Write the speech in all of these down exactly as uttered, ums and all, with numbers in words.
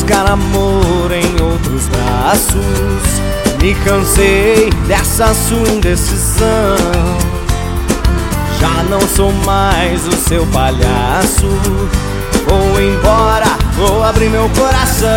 buscar amor em outros braços. Me cansei dessa sua indecisão. Já não sou mais o seu palhaço. Vou embora, vou abrir meu coração.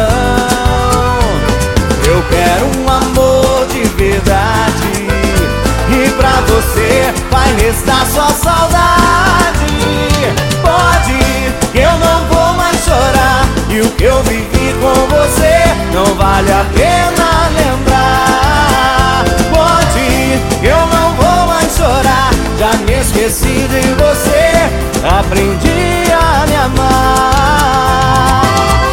Eu quero um amor de verdade, e pra você vai restar só saudade. Pode ir, que eu não vou mais chorar, e o que eu vivi com você não vale a pena lembrar. Pode ir, que eu não vou mais chorar, já me esqueci de você, aprendi a me amar.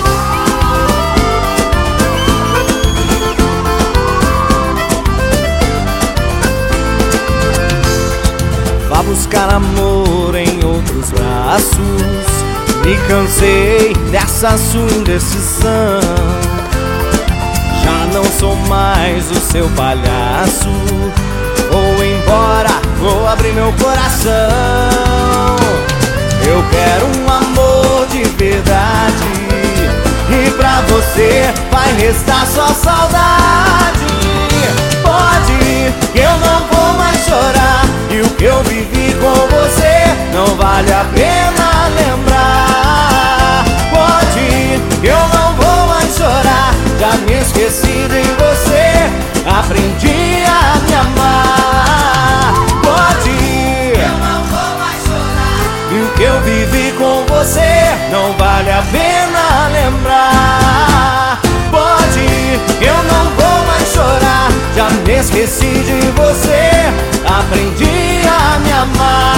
Vá buscar amor em outros braços. Me cansei dessa sua indecisão. Já não sou mais o seu palhaço. Vou embora, vou abrir meu coração. Eu quero um amor de verdade, e pra você vai restar só saudade. Pode ir, que eu não vou mais chorar, e o que eu vivi com você não vale a pena lembrar. Pode ir, que eu não vou mais chorar, já me esqueci de você, aprendi a me amar. Pode ir, Eu não vou mais chorar, e o que eu vivi com você não vale a pena lembrar. Pode ir, eu não vou mais chorar, já me esqueci de você, aprendi a me amar.